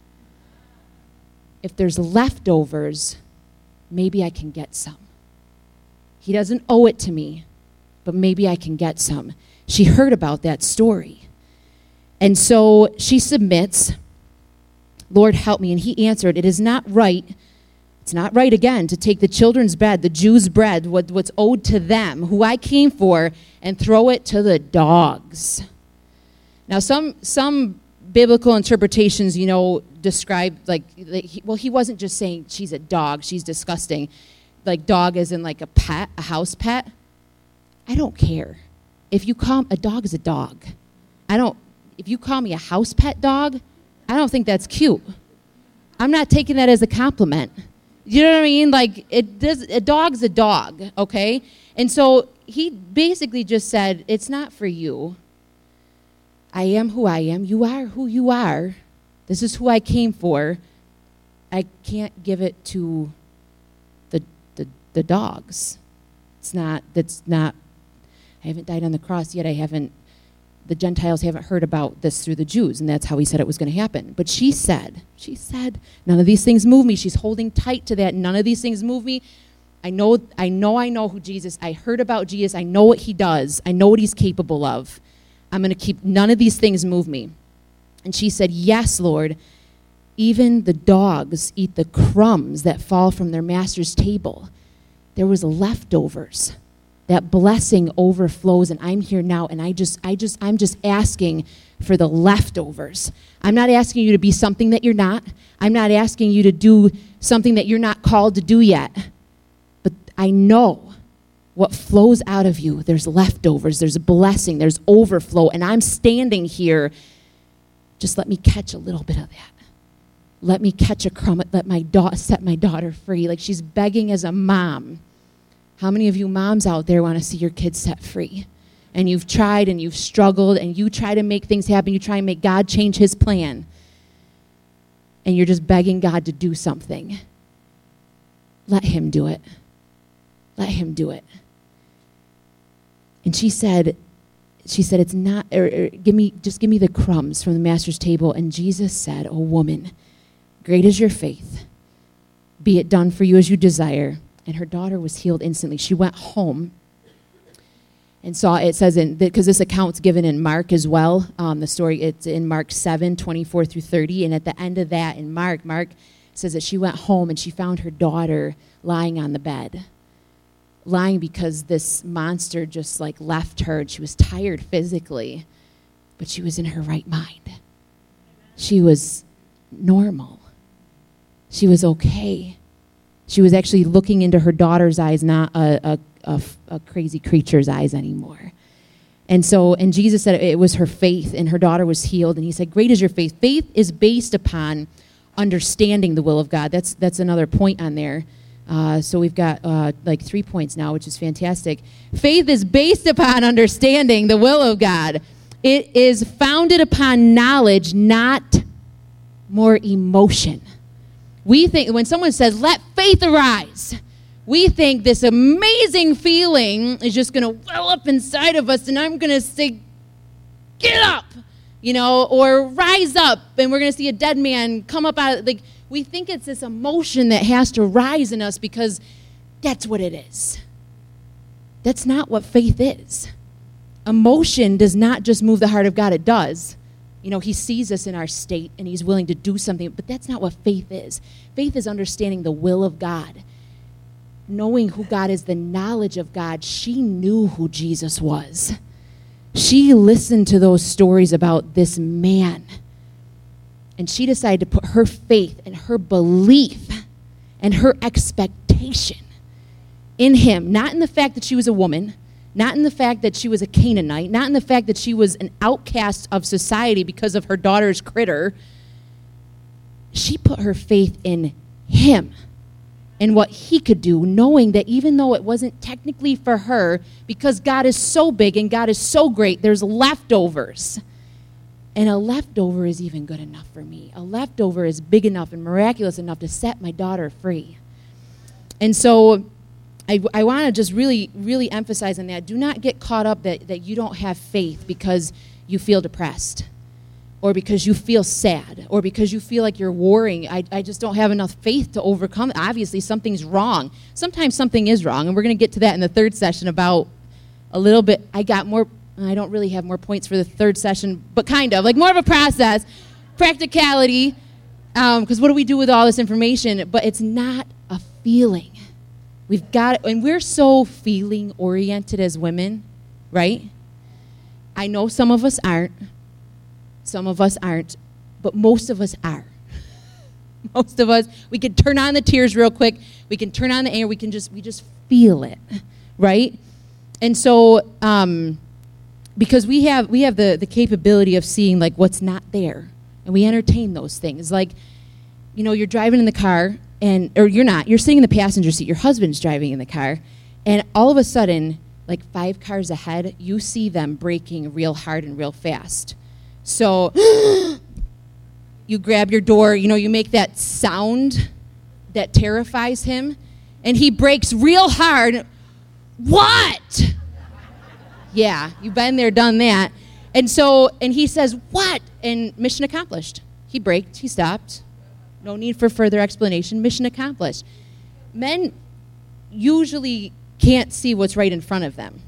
Speaker 1: If there's leftovers, maybe I can get some. He doesn't owe it to me, but maybe I can get some. She heard about that story. And so she submits, Lord, help me. And he answered, it is not right. It's not right, again, to take the children's bread, the Jews' bread, what, what's owed to them, who I came for, and throw it to the dogs. Now, some some biblical interpretations, you know, describe, like, like he, well, he wasn't just saying she's a dog, she's disgusting. Like, dog as in, like, a pet, a house pet. I don't care. If you call, a dog is a dog. I don't, if you call me a house pet dog, I don't think that's cute. I'm not taking that as a compliment. You know what I mean? Like, it does, a dog's a dog, okay? And so he basically just said, it's not for you. I am who I am. You are who you are. This is who I came for. I can't give it to the the, the dogs. It's not, that's not, I haven't died on the cross yet. I haven't, the Gentiles haven't heard about this through the Jews, and that's how he said it was going to happen. But she said, she said, none of these things move me. She's holding tight to that. None of these things move me. I know, I know, I know who Jesus, I heard about Jesus. I know what he does. I know what he's capable of. I'm going to keep, none of these things move me. And she said, yes, Lord, even the dogs eat the crumbs that fall from their master's table. There was leftovers. That blessing overflows, and I'm here now, and I just, I just, I'm just asking for the leftovers. I'm not asking you to be something that you're not. I'm not asking you to do something that you're not called to do yet. But I know what flows out of you. There's leftovers, there's a blessing, there's overflow, and I'm standing here. Just let me catch a little bit of that. Let me catch a crumb. Let my da- set my daughter free. Like, she's begging as a mom. How many of you moms out there want to see your kids set free? And you've tried and you've struggled and you try to make things happen. You try and make God change his plan. And you're just begging God to do something. Let him do it. Let him do it. And she said, she said, it's not, or, or give me, just give me the crumbs from the master's table. And Jesus said, oh, woman, great is your faith. Be it done for you as you desire. And her daughter was healed instantly. She went home and saw, it says, in because this account's given in Mark as well. Um, the story, it's in Mark seven, twenty-four through thirty. And at the end of that, in Mark, Mark says that she went home and she found her daughter lying on the bed. Lying because this monster just, like, left her. And she was tired physically, but she was in her right mind. She was normal. She was okay. She was actually looking into her daughter's eyes, not a, a, a, a crazy creature's eyes anymore. And so, and Jesus said it was her faith, and her daughter was healed. And he said, great is your faith. Faith is based upon understanding the will of God. That's that's another point on there. Uh, so we've got uh, like three points now, which is fantastic. Faith is based upon understanding the will of God. It is founded upon knowledge, not more emotion. We think, when someone says, let faith arise, we think this amazing feeling is just going to well up inside of us, and I'm going to say, get up, you know, or rise up, and we're going to see a dead man come up out of, like, we think it's this emotion that has to rise in us because that's what it is. That's not what faith is. Emotion does not just move the heart of God, it does. You know, he sees us in our state, and he's willing to do something, but that's not what faith is. Faith is understanding the will of God. Knowing who God is, the knowledge of God. She knew who Jesus was. She listened to those stories about this man. And she decided to put her faith and her belief and her expectation in him. Not in the fact that she was a woman. Not in the fact that she was a Canaanite. Not in the fact that she was an outcast of society because of her daughter's critter. She put her faith in him and what he could do, knowing that even though it wasn't technically for her, because God is so big and God is so great, there's leftovers. And a leftover is even good enough for me. A leftover is big enough and miraculous enough to set my daughter free. And so I, I want to just really, really emphasize on that. Do not get caught up that, that you don't have faith because you feel depressed, or because you feel sad, or because you feel like you're warring. I, I just don't have enough faith to overcome it. Obviously, something's wrong. Sometimes something is wrong, and we're going to get to that in the third session about a little bit. I got more, I don't really have more points for the third session, but kind of, like more of a process, practicality, because um, what do we do with all this information? But it's not a feeling. We've got, and we're so feeling-oriented as women, right? I know some of us aren't. Some of us aren't, but most of us are. Most of us, we can turn on the tears real quick. We can turn on the air. We can just, we just feel it, right? And so, um, because we have, we have the, the capability of seeing like what's not there, and we entertain those things. Like, you know, you're driving in the car, and or you're not. You're sitting in the passenger seat. Your husband's driving in the car, and all of a sudden, like five cars ahead, you see them braking real hard and real fast. So you grab your door, you know, you make that sound that terrifies him, and he brakes real hard. What? Yeah, you've been there, done that. And so, and he says, what? And mission accomplished. He braked, he stopped. No need for further explanation. Mission accomplished. Men usually can't see what's right in front of them.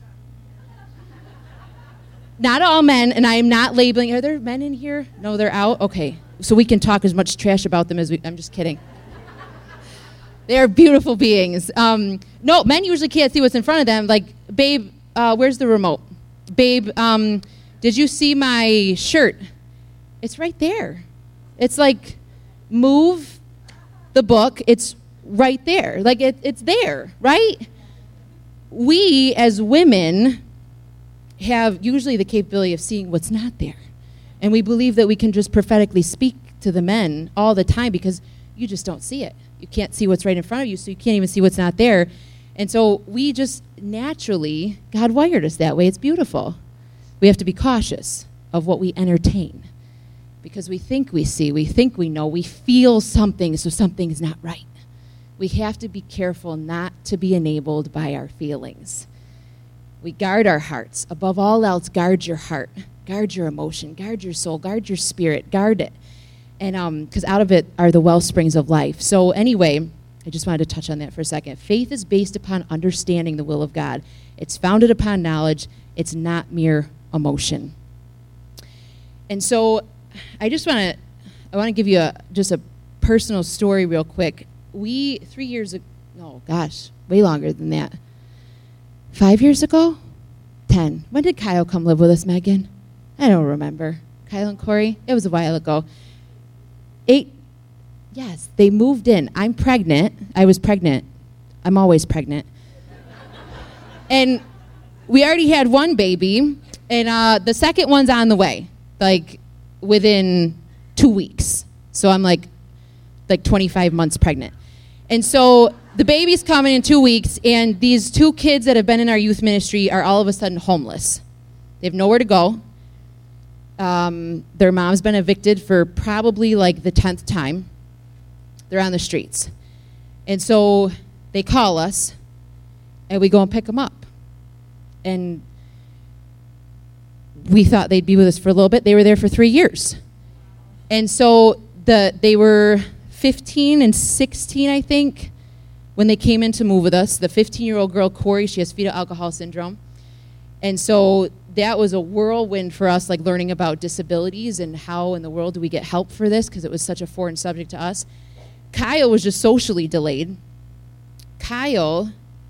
Speaker 1: Not all men, and I am not labeling. Are there men in here? No, they're out? Okay. So we can talk as much trash about them as we, I'm just kidding. They are beautiful beings. Um, no, men usually can't see what's in front of them. Like, babe, uh, where's the remote? Babe, um, did you see my shirt? It's right there. It's like, move the book. It's right there. Like, it, it's there, right? We, as women, have usually the capability of seeing what's not there. And we believe that we can just prophetically speak to the men all the time because you just don't see it. You can't see what's right in front of you, so you can't even see what's not there. And so we just naturally, God wired us that way. It's beautiful. We have to be cautious of what we entertain because we think we see, we think we know, we feel something, so something is not right. We have to be careful not to be enabled by our feelings. We guard our hearts. Above all else, guard your heart. Guard your emotion. Guard your soul. Guard your spirit. Guard it. And um, because out of it are the well springs of life. So anyway, I just wanted to touch on that for a second. Faith is based upon understanding the will of God. It's founded upon knowledge. It's not mere emotion. And so I just want to, I want to give you a, just a personal story real quick. We, three years ago, no, gosh, way longer than that. Five years ago? Ten. When did Kyle come live with us, Megan? I don't remember. Kyle and Corey? It was a while ago. Eight, Yes, they moved in. I'm pregnant. I was pregnant. I'm always pregnant. And we already had one baby, and uh, the second one's on the way, like within two weeks. So I'm like, like twenty-five months pregnant. And so the baby's coming in two weeks, and these two kids that have been in our youth ministry are all of a sudden homeless. They have nowhere to go. Um, their mom's been evicted for probably like the tenth time. They're on the streets. And so they call us, and we go and pick them up. And we thought they'd be with us for a little bit. They were there for three years. And so the they were fifteen and sixteen, I think, when they came in to move with us. The fifteen-year-old girl, Corey, she has fetal alcohol syndrome. And so that was a whirlwind for us, like learning about disabilities and how in the world do we get help for this, because it was such a foreign subject to us. Kyle was just socially delayed. Kyle,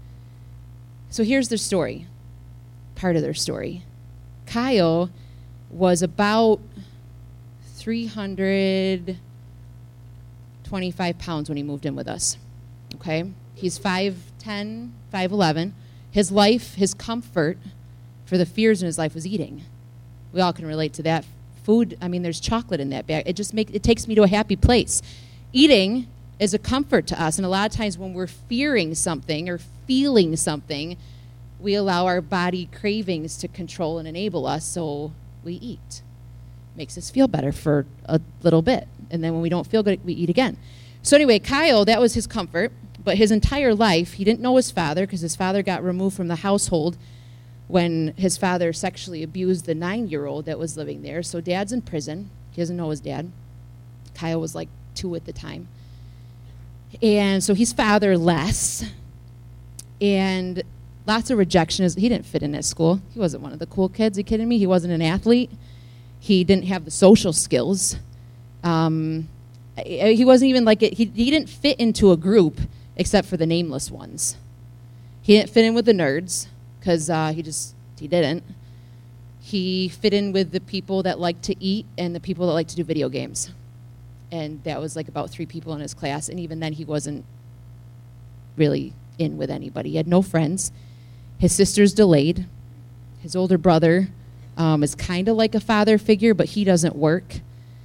Speaker 1: so here's their story, part of their story. Kyle was about three hundred twenty-five pounds when he moved in with us, okay? He's five ten, five eleven. His life, his comfort for the fears in his life was eating. We all can relate to that. Food, I mean, there's chocolate in that bag. It just make, it takes me to a happy place. Eating is a comfort to us, and a lot of times when we're fearing something or feeling something, we allow our body cravings to control and enable us, so we eat. Makes us feel better for a little bit, and then when we don't feel good, we eat again. So anyway, Kyle, that was his comfort, but his entire life, he didn't know his father because his father got removed from the household when his father sexually abused the nine-year-old that was living there. So dad's in prison. He doesn't know his dad. Kyle was like two at the time. And so he's fatherless. And lots of rejection. He didn't fit in at school. He wasn't one of the cool kids. Are you kidding me? He wasn't an athlete. He didn't have the social skills. Um, he wasn't even like, it. He, he didn't fit into a group except for the nameless ones. He didn't fit in with the nerds because uh, he just, he didn't. He fit in with the people that like to eat and the people that like to do video games. And that was like about three people in his class. And even then he wasn't really in with anybody. He had no friends. His sister's delayed. His older brother um, is kind of like a father figure, but he doesn't work.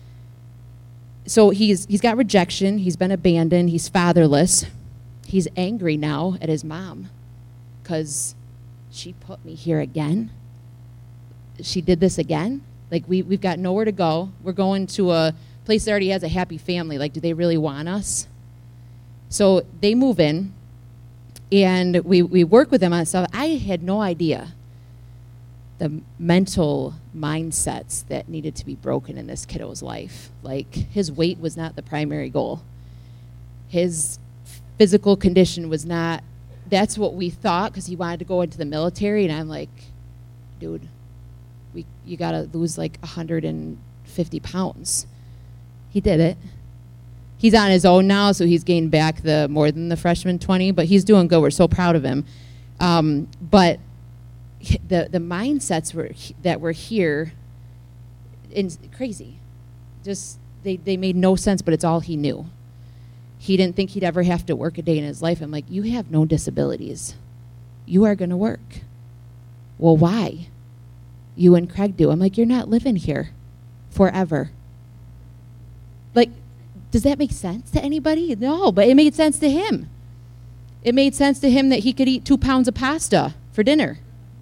Speaker 1: So he's he's got rejection. He's been abandoned. He's fatherless. He's angry now at his mom because she put me here again. She did this again. Like, we, we've got nowhere to go. We're going to a place that already has a happy family. Like, do they really want us? So they move in, and we, we work with them on stuff. I had no idea the mental mindsets that needed to be broken in this kiddo's life. Like, his weight was not the primary goal. His physical condition was not, that's what we thought, because he wanted to go into the military, and I'm like, dude, we you got to lose like one hundred fifty pounds. He did it. He's on his own now, so he's gained back the more than the freshman twenty, but he's doing good. We're so proud of him. Um, but the the mindsets were that were here, in crazy. Just they they made no sense, but it's all he knew. He didn't think he'd ever have to work a day in his life. I'm like, you have no disabilities. You are going to work. Well, why? You and Craig do. I'm like, you're not living here forever. Like, does that make sense to anybody? No, but it made sense to him. It made sense to him that he could eat two pounds of pasta for dinner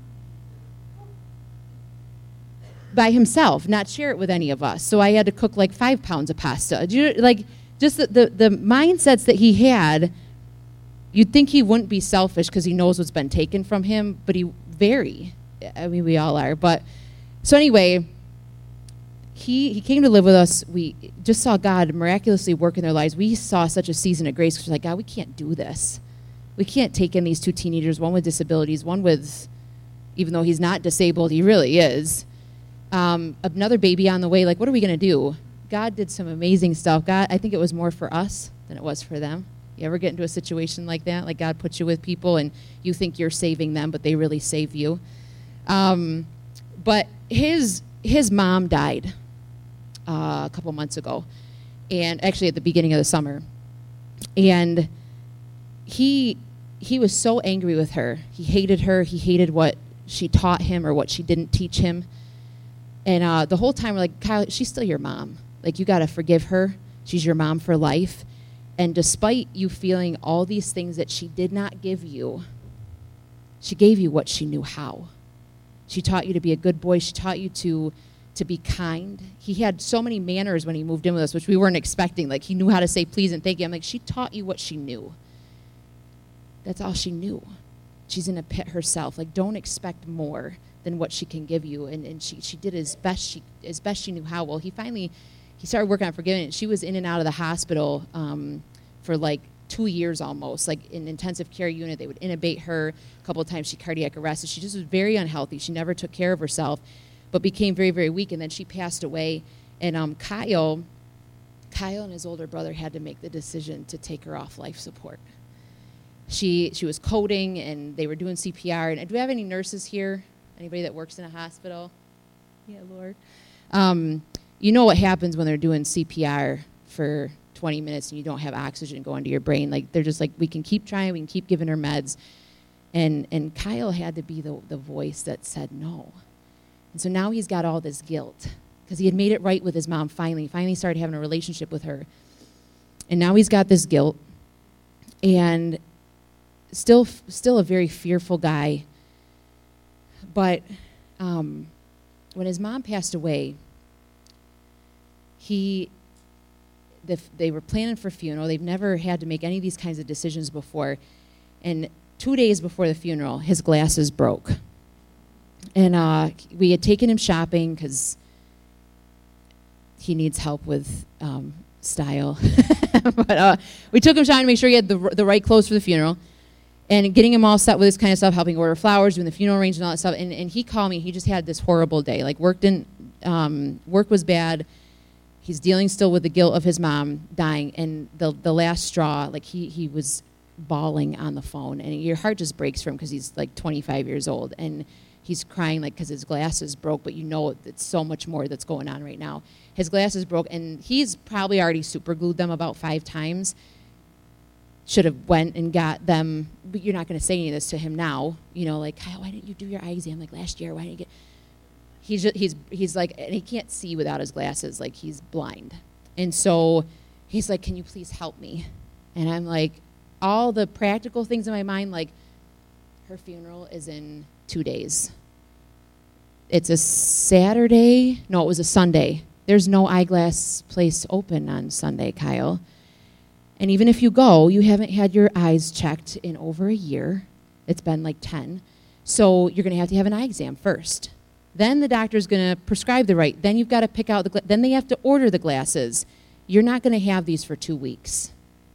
Speaker 1: by himself, not share it with any of us. So I had to cook like five pounds of pasta. Do you, like, just the, the, the mindsets that he had, you'd think he wouldn't be selfish because he knows what's been taken from him, but he very, I mean, we all are. But so anyway, he he came to live with us. We just saw God miraculously work in their lives. We saw such a season of grace because we're like, God, we can't do this. We can't take in these two teenagers, one with disabilities, one with, even though he's not disabled, he really is. Um, another baby on the way. Like, what are we going to do? God did some amazing stuff. God, I think it was more for us than it was for them. You ever get into a situation like that? Like, God puts you with people and you think you're saving them, but they really save you. Um, but his his mom died uh, a couple months ago. and actually at the beginning of the summer. And he he was so angry with her. He hated her. He hated what she taught him or what she didn't teach him. And uh, the whole time we're like, Kyle, she's still your mom. Like, you got to forgive her. She's your mom for life. And despite you feeling all these things that she did not give you, she gave you what she knew how. She taught you to be a good boy. She taught you to to be kind. He had so many manners when he moved in with us, which we weren't expecting. Like, he knew how to say please and thank you. I'm like, she taught you what she knew. That's all she knew. She's in a pit herself. Like, don't expect more than what she can give you. And, and she, she did as best she as best she knew how. Well, he finally, he started working on forgiving. She was in and out of the hospital um, for like two years almost, like in intensive care unit. They would intubate her. A couple of times she cardiac arrested. She just was very unhealthy. She never took care of herself, but became very, very weak. And then she passed away. And um, Kyle, Kyle and his older brother had to make the decision to take her off life support. She she was coding, and they were doing C P R. And do we have any nurses here? Anybody that works in a hospital? Yeah, Lord. Um, you know what happens when they're doing C P R for twenty minutes and you don't have oxygen going to your brain. Like, they're just like, we can keep trying, we can keep giving her meds. And and Kyle had to be the, the voice that said no. And so now he's got all this guilt because he had made it right with his mom finally. Finally started having a relationship with her. And now he's got this guilt. And still still a very fearful guy. But um, when his mom passed away, he, the, they were planning for funeral. They've never had to make any of these kinds of decisions before. And two days before the funeral, his glasses broke. And uh, we had taken him shopping because he needs help with um, style. but uh, we took him shopping to make sure he had the, the right clothes for the funeral. And getting him all set with this kind of stuff, helping order flowers, doing the funeral arrangements and all that stuff. And, and he called me. He just had this horrible day. Like, work didn't, um, work was bad. He's dealing still with the guilt of his mom dying. And the the last straw, like, he, he was bawling on the phone. And your heart just breaks for him because he's, like, twenty-five years old. And he's crying, like, because his glasses broke. But you know it's so much more that's going on right now. His glasses broke. And he's probably already super glued them about five times. Should have went and got them, but you're not going to say any of this to him now. You know, like, Kyle, why didn't you do your eye exam like last year? Why didn't you get? He's just, he's he's like, and he can't see without his glasses, like he's blind. And so he's like, can you please help me? And I'm like, all the practical things in my mind, like, her funeral is in two days. It's a Saturday. No, it was a Sunday. There's no eyeglass place open on Sunday, Kyle. And even if you go, you haven't had your eyes checked in over a year. It's been like ten. So you're going to have to have an eye exam first. Then the doctor's going to prescribe the right. Then you've got to pick out the, gla- then they have to order the glasses. You're not going to have these for two weeks.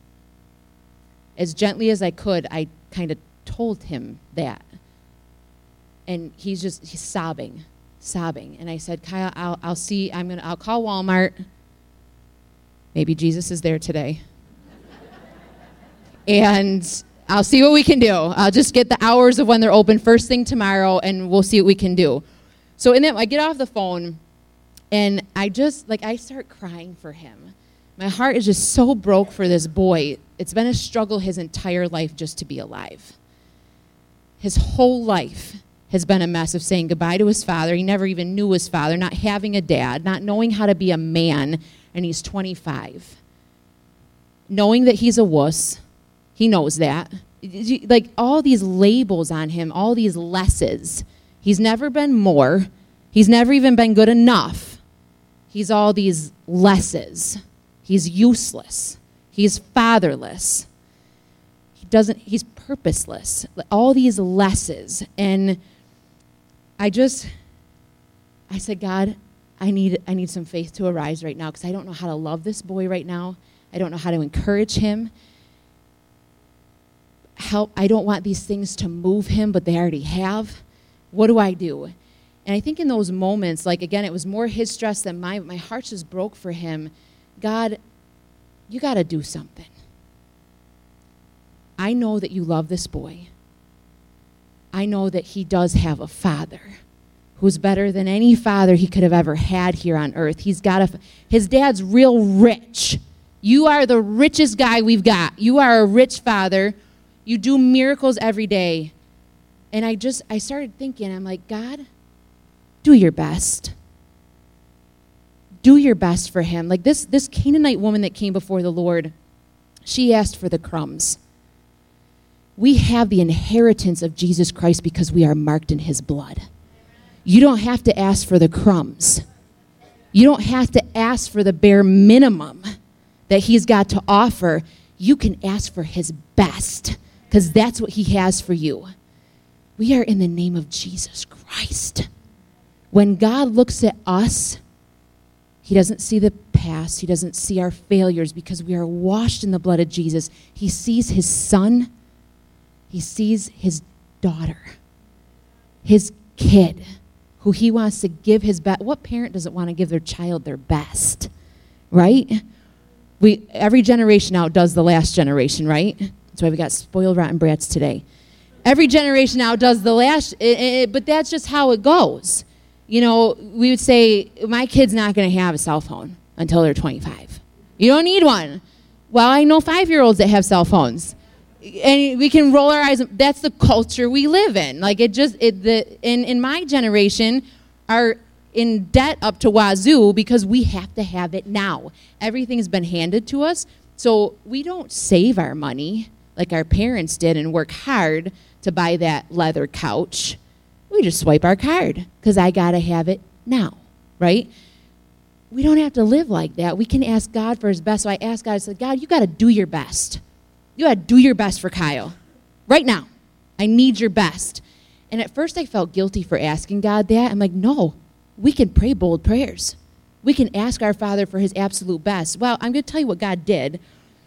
Speaker 1: As gently as I could, I kind of told him that. And he's just, he's sobbing, sobbing. And I said, Kyle, I'll, I'll see, I'm going to, I'll call Walmart. Maybe Jesus is there today. And I'll see what we can do. I'll just get the hours of when they're open first thing tomorrow, and we'll see what we can do. So in that, I get off the phone, and I just, like, I start crying for him. My heart is just so broke for this boy. It's been a struggle his entire life just to be alive. His whole life has been a mess of saying goodbye to his father. He never even knew his father, not having a dad, not knowing how to be a man, and he's twenty-five. Knowing that he's a wuss. He knows that. Like, all these labels on him, all these lesses. He's never been more. He's never even been good enough. He's all these lesses. He's useless. He's fatherless. He doesn't, he's purposeless. All these lesses. And I just, I said, God, I need, I need some faith to arise right now because I don't know how to love this boy right now. I don't know how to encourage him. Help, I don't want these things to move him, but they already have. What do I do? And I think in those moments, like, again, it was more his stress than my, my heart just broke for him. God, you got to do something. I know that you love this boy. I know that he does have a father. who's better than any father he could have ever had here on earth. He's got a, his dad's real rich. You are the richest guy we've got. You are a rich father. You do miracles every day. And I just, I started thinking, I'm like, God, do your best. Do your best for him. Like this, this Canaanite woman that came before the Lord, she asked for the crumbs. We have the inheritance of Jesus Christ because we are marked in his blood. You don't have to ask for the crumbs. You don't have to ask for the bare minimum that he's got to offer. You can ask for his best because that's what he has for you. We are in the name of Jesus Christ. When God looks at us, he doesn't see the past. He doesn't see our failures because we are washed in the blood of Jesus. He sees his son. He sees his daughter, his kid, who he wants to give his best. What parent doesn't want to give their child their best, right? We every generation outdoes the last generation, right? That's why we got spoiled, rotten brats today. Every generation outdoes the last, it, it, but that's just how it goes. You know, we would say, my kid's not going to have a cell phone until they're twenty-five. You don't need one. Well, I know five-year-olds that have cell phones. And we can roll our eyes. That's the culture we live in. Like it just, it, the in, in my generation are in debt up to wazoo because we have to have it now. Everything has been handed to us. So we don't save our money like our parents did and work hard to buy that leather couch. We just swipe our card because I got to have it now, right? We don't have to live like that. We can ask God for his best. So I asked God, I said, God, you got to do your best. You got to do your best for Kyle right now. I need your best. And at first I felt guilty for asking God that. I'm like, no, we can pray bold prayers. We can ask our Father for his absolute best. Well, I'm going to tell you what God did.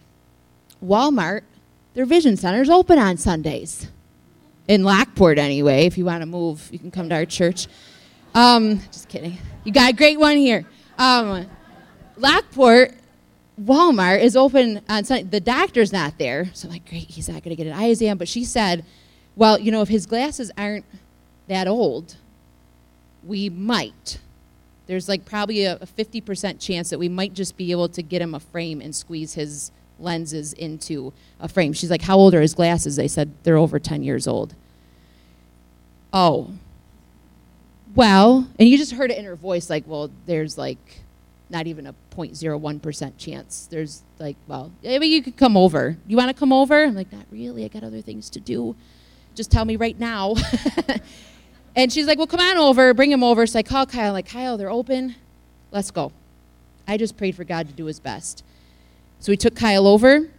Speaker 1: Walmart, their vision center is open on Sundays. In Lockport anyway. If you want to move, you can come to our church. Um, just kidding. You got a great one here. Um, Lockport, Walmart is open on Sunday. The doctor's not there. So I'm like, great, he's not going to get an eye exam. But she said, well, you know, if his glasses aren't that old, we might. There's like probably a, a fifty percent chance that we might just be able to get him a frame and squeeze his lenses into a frame. She's like, how old are his glasses? They said they're over ten years old. Oh. Well, and you just heard it in her voice like, well, there's like not even a zero point zero one percent chance. There's like, well, maybe you could come over. You want to come over? I'm like, not really. I got other things to do. Just tell me right now. And she's like, well, come on over. Bring him over. So I call Kyle. I'm like, Kyle, they're open. Let's go. I just prayed for God to do his best. So we took Kyle over.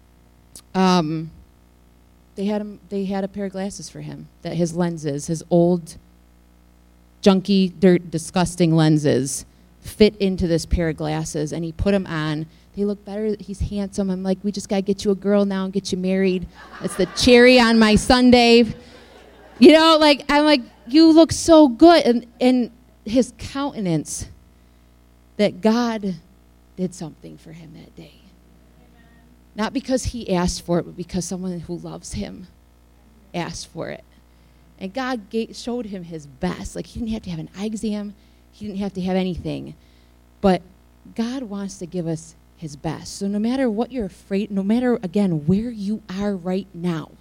Speaker 1: Um, they had him. They had a pair of glasses for him. That his lenses, his old, junky, dirt, disgusting lenses, fit into this pair of glasses, and he put them on. They look better. He's handsome. I'm like, we just gotta get you a girl now and get you married. It's the cherry on my sundae. You know, like I'm like, you look so good, and and his countenance. That God did something for him that day. Not because he asked for it, but because someone who loves him asked for it. And God gave, showed him his best. Like, he didn't have to have an eye exam. He didn't have to have anything. But God wants to give us his best. So no matter what you're afraid, no matter, again, where you are right now,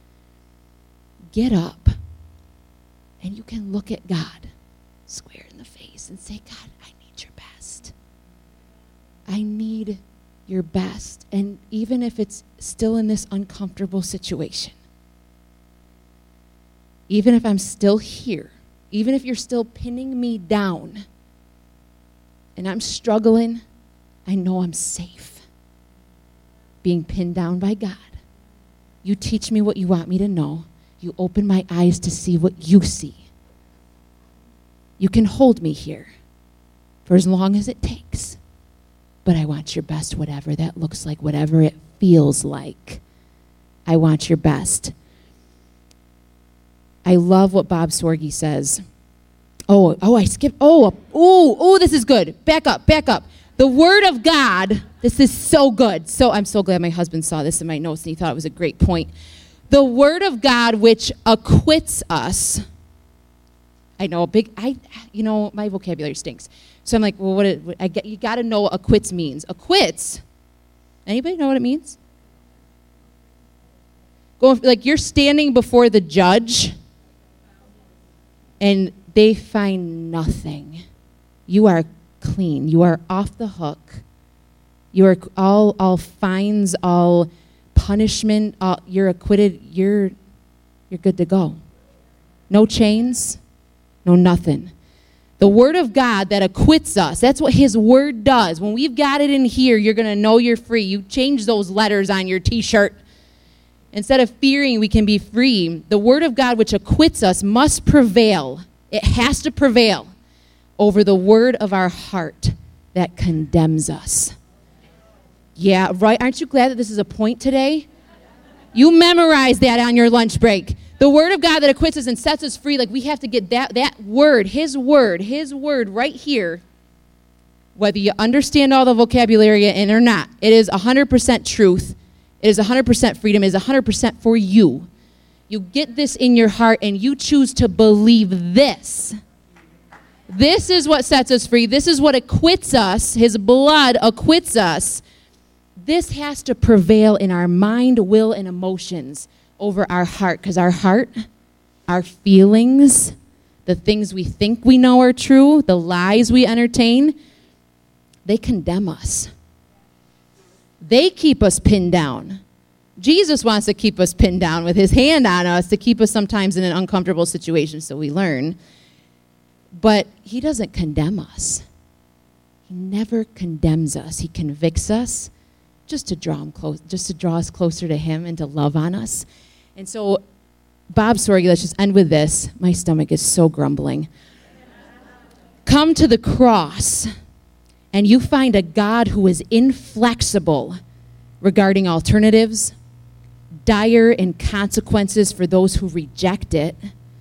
Speaker 1: get up. And you can look at God square in the face and say, God, I need your best. I need your best. And even if it's still in this uncomfortable situation, even if I'm still here, even if you're still pinning me down and I'm struggling, I know I'm safe being pinned down by God. You teach me what you want me to know. You open my eyes to see what you see. You can hold me here for as long as it takes. But I want your best, whatever that looks like, whatever it feels like. I want your best. I love what Bob Sorge says. Oh, oh, I skipped. Oh, oh, oh, this is good. Back up, back up. The Word of God, this is so good. So I'm so glad my husband saw this in my notes and he thought it was a great point. The Word of God which acquits us. I know, big, I, you know, my vocabulary stinks. So I'm like, well, what, it, what I get, you got to know what acquits means. Acquits, anybody know what it means? Go, like you're standing before the judge and they find nothing. You are clean. You are off the hook. You are all, all fines, all punishment. All, you're acquitted. You're, you're good to go. No chains, no nothing. The word of God that acquits us, that's what his word does. When we've got it in here, you're going to know you're free. You change those letters on your t-shirt. Instead of fearing we can be free, the word of God which acquits us must prevail. It has to prevail over the word of our heart that condemns us. Yeah, right. Aren't you glad that this is a point today? You memorize that on your lunch break. The word of God that acquits us and sets us free, like we have to get that, that word, his word, his word right here, whether you understand all the vocabulary in or not. It is one hundred percent truth. It is one hundred percent freedom. It is one hundred percent for you. You get this in your heart and you choose to believe this. This is what sets us free. This is what acquits us. His blood acquits us. This has to prevail in our mind, will, and emotions over our heart, because our heart, our feelings, the things we think we know are true, the lies we entertain, they condemn us. They keep us pinned down. Jesus wants to keep us pinned down with his hand on us to keep us sometimes in an uncomfortable situation so we learn. But he doesn't condemn us. He never condemns us. He convicts us just to draw him close, just to draw us closer to him and to love on us. And so, Bob Sorge, let's just end with this. My stomach is so grumbling. Come to the cross, and you find a God who is inflexible regarding alternatives, dire in consequences for those who reject it,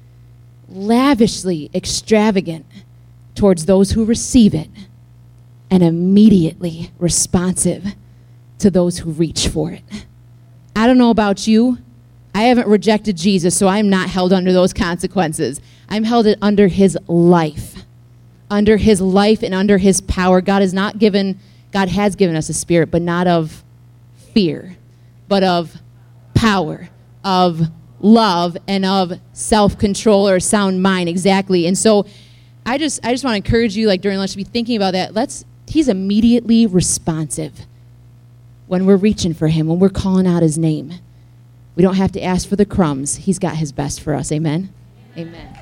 Speaker 1: lavishly extravagant towards those who receive it, and immediately responsive to those who reach for it. I don't know about you. I haven't rejected Jesus, so I'm not held under those consequences. I'm held under his life. Under his life and under his power. God has not given, God has given us a spirit, but not of fear, but of power, of love, and of self-control or sound mind. Exactly. And so I just I just want to encourage you, like during lunch, to be thinking about that. Let's he's immediately responsive when we're reaching for him, when we're calling out his name. We don't have to ask for the crumbs. He's got his best for us. Amen? Amen.